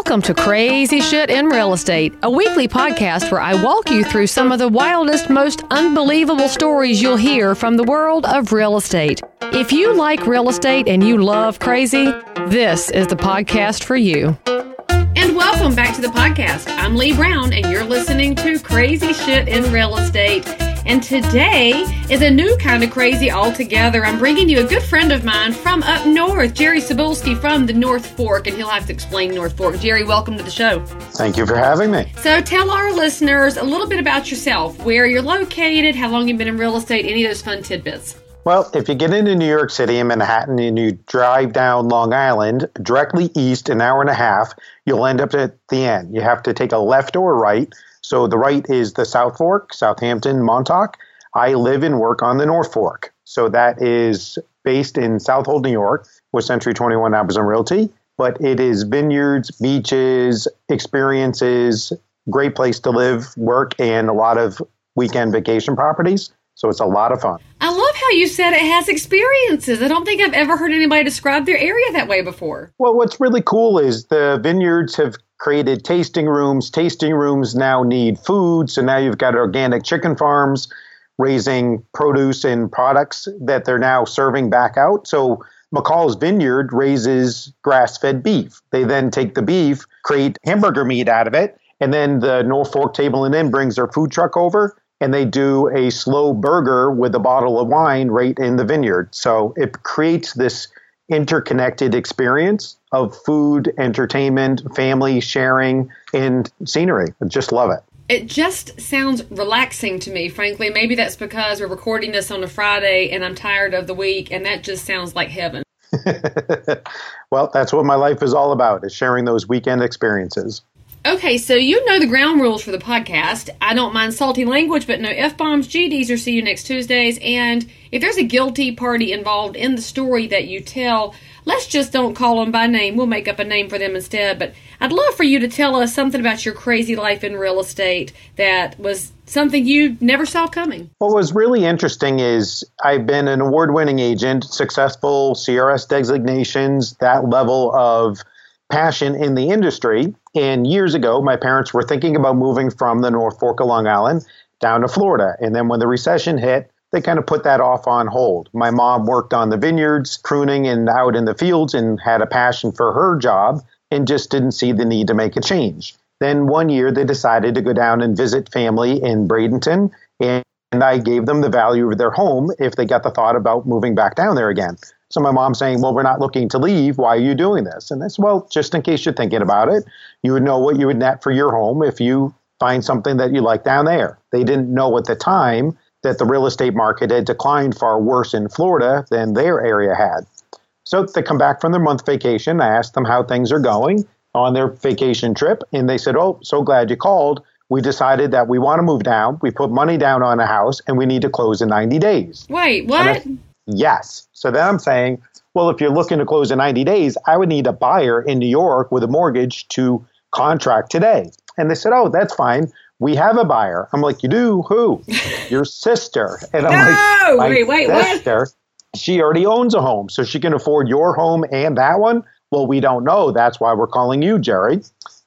Welcome to Crazy Shit in Real Estate, a weekly podcast where I walk you through some of the wildest, most unbelievable stories you'll hear from the world of real estate. If you like real estate and you love crazy, this is the podcast for you. And welcome back to the podcast. I'm Lee Brown, and you're listening to Crazy Shit in Real Estate. And today is a new kind of crazy altogether. I'm bringing you a good friend of mine from up north, Jerry Cebulski from the North Fork, and he'll have to explain North Fork. Jerry, welcome to the show. Thank you for having me. So tell our listeners a little bit about yourself, where you're located, how long you've been in real estate, any of those fun tidbits. Well, if you get into New York City and Manhattan and you drive down Long Island, directly east, an hour and a half, you'll end up at the end. You have to take a left or a right. So the right is the South Fork, Southampton, Montauk. I live and work on the North Fork. So that is based in Southold, New York, with Century 21 Amazon Realty. But it is vineyards, beaches, experiences, great place to live, work, and a lot of weekend vacation properties. So it's a lot of fun. I love how you said it has experiences. I don't think I've ever heard anybody describe their area that way before. Well, what's really cool is the vineyards have created tasting rooms. Tasting rooms now need food. So now you've got organic chicken farms raising produce and products that they're now serving back out. So McCall's Vineyard raises grass-fed beef. They then take the beef, create hamburger meat out of it, and then the North Fork Table and Inn brings their food truck over, and they do a slow burger with a bottle of wine right in the vineyard. So it creates this interconnected experience of food, entertainment, family sharing, and scenery. I just love it. It just sounds relaxing to me, frankly. Maybe that's because we're recording this on a Friday and I'm tired of the week, and that just sounds like heaven. Well, that's what my life is all about, is sharing those weekend experiences. Okay, so you know the ground rules for the podcast. I don't mind salty language, but no F-bombs, GDs, or see you next Tuesdays. And if there's a guilty party involved in the story that you tell, let's just don't call them by name. We'll make up a name for them instead. But I'd love for you to tell us something about your crazy life in real estate that was something you never saw coming. What was really interesting is I've been an award-winning agent, successful CRS designations, that level of passion in the industry. And years ago, my parents were thinking about moving from the North Fork of Long Island down to Florida. And then when the recession hit, they kind of put that off on hold. My mom worked on the vineyards, pruning and out in the fields, and had a passion for her job and just didn't see the need to make a change. Then one year they decided to go down and visit family in Bradenton, and I gave them the value of their home if they got the thought about moving back down there again. So my mom's saying, well, we're not looking to leave. Why are you doing this? And I said, well, just in case you're thinking about it, you would know what you would net for your home if you find something that you like down there. They didn't know at the time that the real estate market had declined far worse in Florida than their area had. So they come back from their month vacation. I asked them how things are going on their vacation trip. And they said, oh, so glad you called. We decided that we want to move down. We put money down on a house and we need to close in 90 days. Wait, what? Yes. So then I'm saying, well, if you're looking to close in 90 days, I would need a buyer in New York with a mortgage to contract today. And they said, oh, that's fine. We have a buyer. I'm like, you do? Who? Your sister. And I'm like, wait, sister, what? She already owns a home, so she can afford your home and that one? Well, we don't know. That's why we're calling you, Jerry.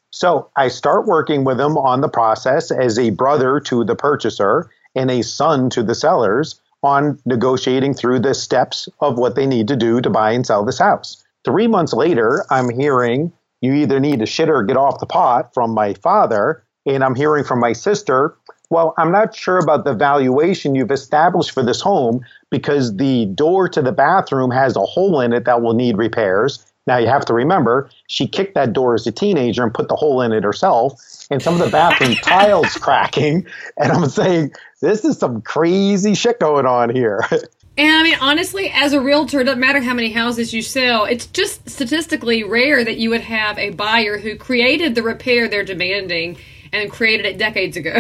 So I start working with them on the process as a brother to the purchaser and a son to the sellers on negotiating through the steps of what they need to do to buy and sell this house. 3 months later, I'm hearing you either need to shit or get off the pot from my father. And I'm hearing from my sister, well, I'm not sure about the valuation you've established for this home because the door to the bathroom has a hole in it that will need repairs. Now, you have to remember, she kicked that door as a teenager and put the hole in it herself. And some of the bathroom tiles cracking. And I'm saying, this is some crazy shit going on here. And I mean, honestly, as a realtor, it doesn't matter how many houses you sell. It's just statistically rare that you would have a buyer who created the repair they're demanding and created it decades ago.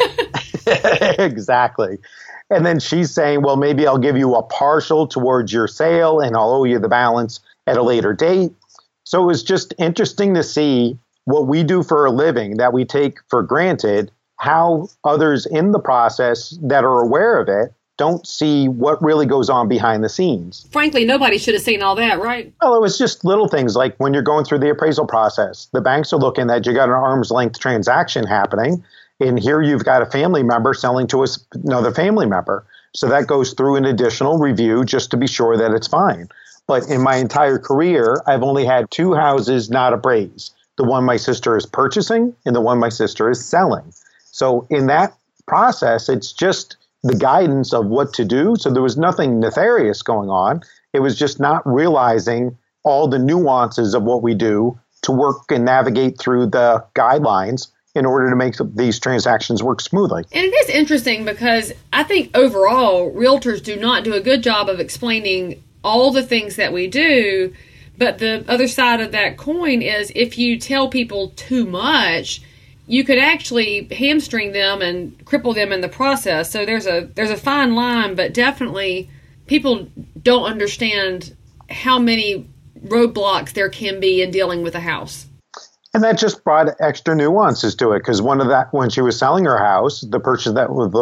Exactly. And then she's saying, well, maybe I'll give you a partial towards your sale and I'll owe you the balance at a later date. So it was just interesting to see what we do for a living that we take for granted, how others in the process that are aware of it don't see what really goes on behind the scenes. Frankly, nobody should have seen all that, right? Well, it was just little things like when you're going through the appraisal process, the banks are looking at you got an arm's length transaction happening. And here you've got a family member selling to another family member. So that goes through an additional review just to be sure that it's fine. But in my entire career, I've only had 2 houses not appraised. The one my sister is purchasing and the one my sister is selling. So in that process, it's just the guidance of what to do. So there was nothing nefarious going on. It was just not realizing all the nuances of what we do to work and navigate through the guidelines in order to make these transactions work smoothly. And it is interesting because I think overall, realtors do not do a good job of explaining all the things that we do. But the other side of that coin is if you tell people too much, you could actually hamstring them and cripple them in the process. So there's a fine line, but definitely people don't understand how many roadblocks there can be in dealing with a house. And that just brought extra nuances to it, because when she was selling her house, the person that was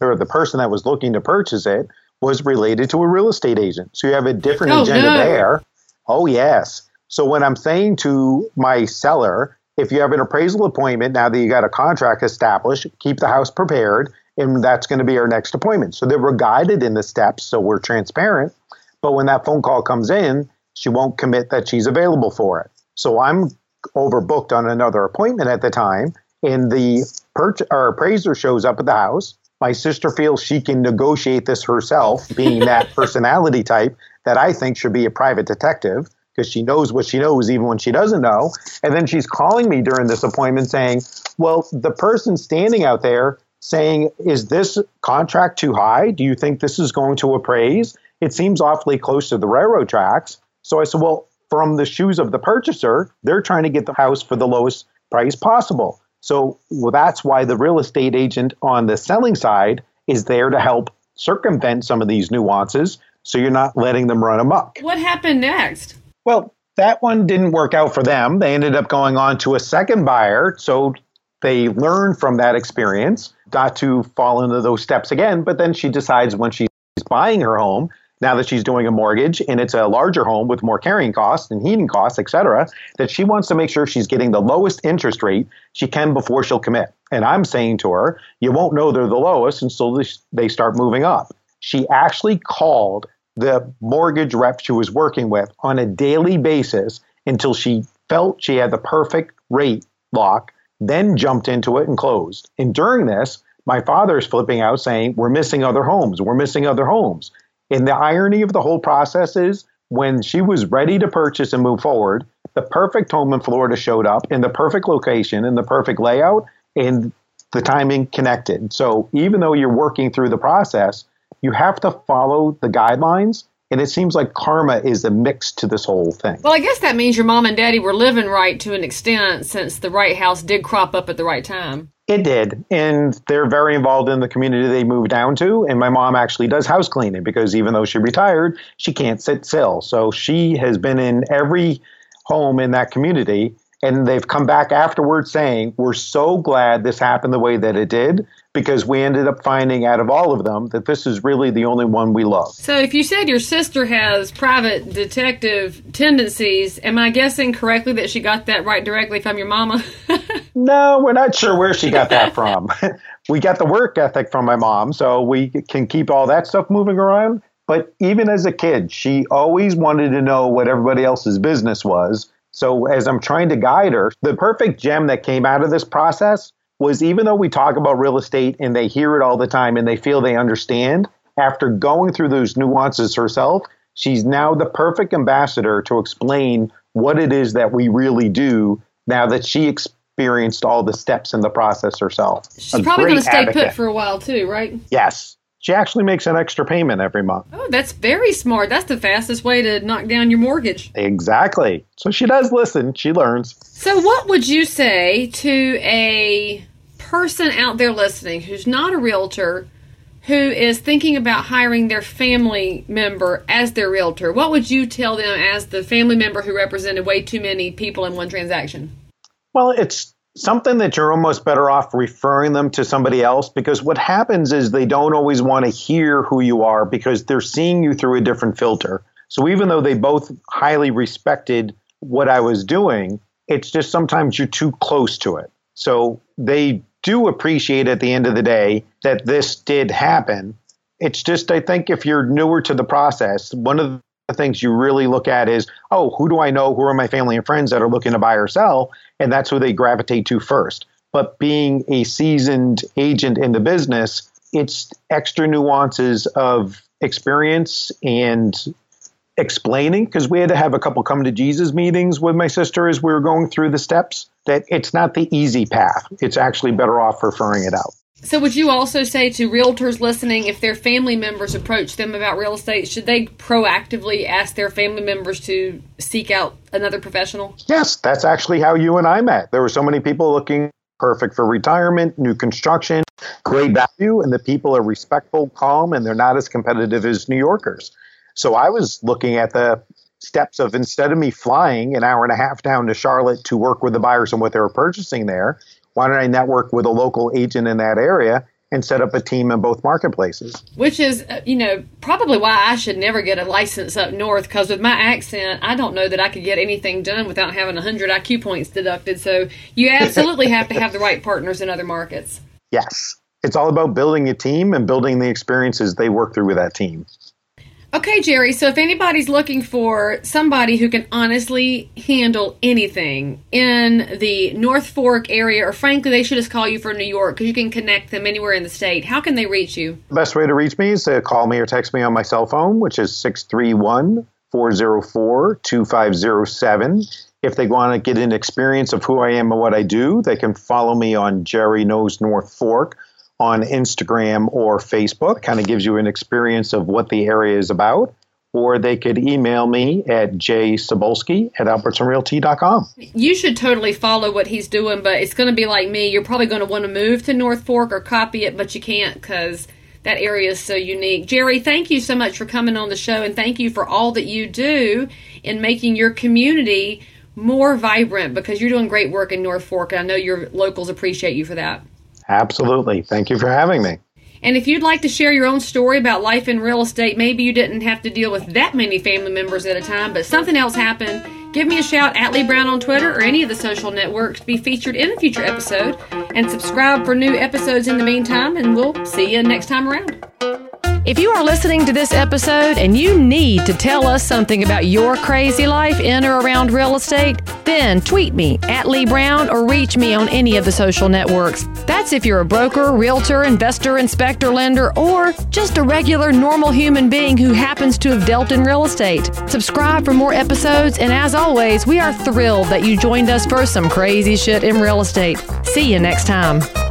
looking to purchase it was related to a real estate agent. So you have a different agenda there. Oh, yes. So when I'm saying to my seller, if you have an appraisal appointment, now that you got a contract established, keep the house prepared, and that's going to be our next appointment. So they were guided in the steps, so we're transparent. But when that phone call comes in, she won't commit that she's available for it. So I'm overbooked on another appointment at the time, and the appraiser shows up at the house. My sister feels she can negotiate this herself, being that personality type that I think should be a private detective, because she knows what she knows even when she doesn't know. And then she's calling me during this appointment saying, well, the person standing out there saying, is this contract too high? Do you think this is going to appraise? It seems awfully close to the railroad tracks. So I said, well, from the shoes of the purchaser, they're trying to get the house for the lowest price possible. So that's why the real estate agent on the selling side is there to help circumvent some of these nuances so you're not letting them run amok. What happened next? Well, that one didn't work out for them. They ended up going on to a second buyer. So they learned from that experience not to fall into those steps again. But then she decides when she's buying her home, now that she's doing a mortgage and it's a larger home with more carrying costs and heating costs, et cetera, that she wants to make sure she's getting the lowest interest rate she can before she'll commit. And I'm saying to her, you won't know they're the lowest until they start moving up. She actually called the mortgage rep she was working with on a daily basis until she felt she had the perfect rate lock, then jumped into it and closed. And during this, my father is flipping out saying, we're missing other homes. We're missing other homes. And the irony of the whole process is when she was ready to purchase and move forward, the perfect home in Florida showed up in the perfect location and the perfect layout, and the timing connected. So even though you're working through the process, you have to follow the guidelines. And it seems like karma is a mix to this whole thing. Well, I guess that means your mom and daddy were living right to an extent, since the right house did crop up at the right time. It did. And they're very involved in the community they moved down to. And my mom actually does house cleaning because even though she retired, she can't sit still. So she has been in every home in that community. And they've come back afterwards saying, we're so glad this happened the way that it did, because we ended up finding out of all of them that this is really the only one we love. So if you said your sister has private detective tendencies, am I guessing correctly that she got that right directly from your mama? No, we're not sure where she got that from. We got the work ethic from my mom, so we can keep all that stuff moving around. But even as a kid, she always wanted to know what everybody else's business was. So as I'm trying to guide her, the perfect gem that came out of this process was, even though we talk about real estate and they hear it all the time and they feel they understand, after going through those nuances herself, she's now the perfect ambassador to explain what it is that we really do now that she experienced all the steps in the process herself. She's probably going to stay put for a while too, right? Yes. She actually makes an extra payment every month. Oh, that's very smart. That's the fastest way to knock down your mortgage. Exactly. So she does listen. She learns. So what would you say to a person out there listening who's not a realtor, who is thinking about hiring their family member as their realtor? What would you tell them as the family member who represented way too many people in one transaction? Well, it's something that you're almost better off referring them to somebody else, because what happens is they don't always want to hear who you are because they're seeing you through a different filter. So even though they both highly respected what I was doing, it's just sometimes you're too close to it. So they do appreciate at the end of the day that this did happen. It's just, I think if you're newer to the process, one of the things you really look at is, oh, who do I know? Who are my family and friends that are looking to buy or sell? And that's who they gravitate to first. But being a seasoned agent in the business, it's extra nuances of experience and explaining, because we had to have a couple come to Jesus meetings with my sister as we were going through the steps, that it's not the easy path. It's actually better off referring it out. So would you also say to realtors listening, if their family members approach them about real estate, should they proactively ask their family members to seek out another professional? Yes, that's actually how you and I met. There were so many people looking perfect for retirement, new construction, great value, and the people are respectful, calm, and they're not as competitive as New Yorkers. So I was looking at the steps of, instead of me flying an hour and a half down to Charlotte to work with the buyers and what they were purchasing there, why don't I network with a local agent in that area and set up a team in both marketplaces? Which is, probably why I should never get a license up north, because with my accent, I don't know that I could get anything done without having 100 IQ points deducted. So you absolutely have to have the right partners in other markets. Yes. It's all about building a team and building the experiences they work through with that team. Okay, Jerry, so if anybody's looking for somebody who can honestly handle anything in the North Fork area, or frankly, they should just call you for New York because you can connect them anywhere in the state, how can they reach you? The best way to reach me is to call me or text me on my cell phone, which is 631-404-2507. If they want to get an experience of who I am and what I do, they can follow me on Jerry Knows North Fork on Instagram or Facebook. Kind of gives you an experience of what the area is about. Or they could email me at jsobulski@albertsonrealty.com. You should totally follow what he's doing, but it's going to be like me. You're probably going to want to move to North Fork or copy it, but you can't because that area is so unique. Jerry, thank you so much for coming on the show, and thank you for all that you do in making your community more vibrant, because you're doing great work in North Fork, and I know your locals appreciate you for that. Absolutely. Thank you for having me. And if you'd like to share your own story about life in real estate, maybe you didn't have to deal with that many family members at a time, but something else happened, give me a shout at Lee Brown on Twitter or any of the social networks to be featured in a future episode. And subscribe for new episodes in the meantime, and we'll see you next time around. If you are listening to this episode and you need to tell us something about your crazy life in or around real estate, then tweet me at Lee Brown or reach me on any of the social networks. That's if you're a broker, realtor, investor, inspector, lender, or just a regular, normal human being who happens to have dealt in real estate. Subscribe for more episodes, and as always, we are thrilled that you joined us for some crazy shit in real estate. See you next time.